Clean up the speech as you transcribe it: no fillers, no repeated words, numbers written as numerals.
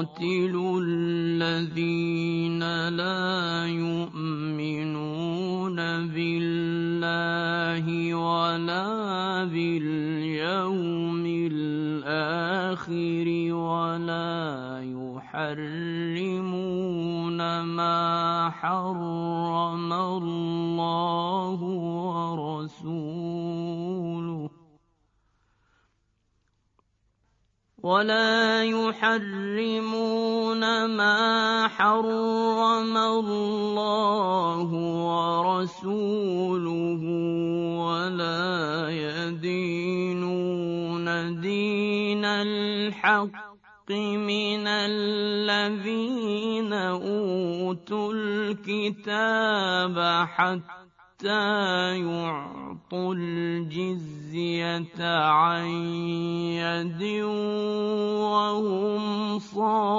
قاتلوا الذين لا يؤمنون بالله ولا باليوم الآخر ولا يحرمون ما حرم الله ورسوله ولا يدينون دين الحق من الذين أوتوا الكتاب حتى يعطوا الجزية عن يد وهم صاغرون.